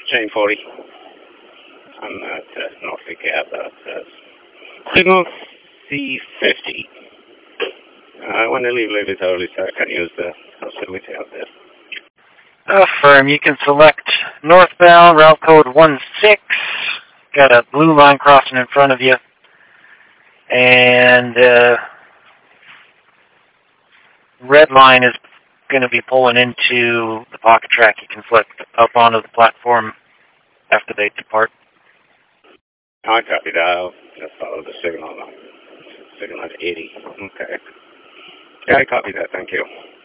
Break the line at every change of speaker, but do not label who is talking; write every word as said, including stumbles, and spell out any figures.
chain forty. I'm at uh, Norfolk Gap. That says signal C fifty. Uh, when I leave Lily Totally, so I can use the facility out there.
Affirm, you can select northbound, route code one six. Got a blue line crossing in front of you. And uh, red line is going to be pulling into the pocket track. You can flip up onto the platform after they depart.
I copy that. I'll just follow the signal. Signal at eighty. Okay. Yeah, I copy that. Thank you.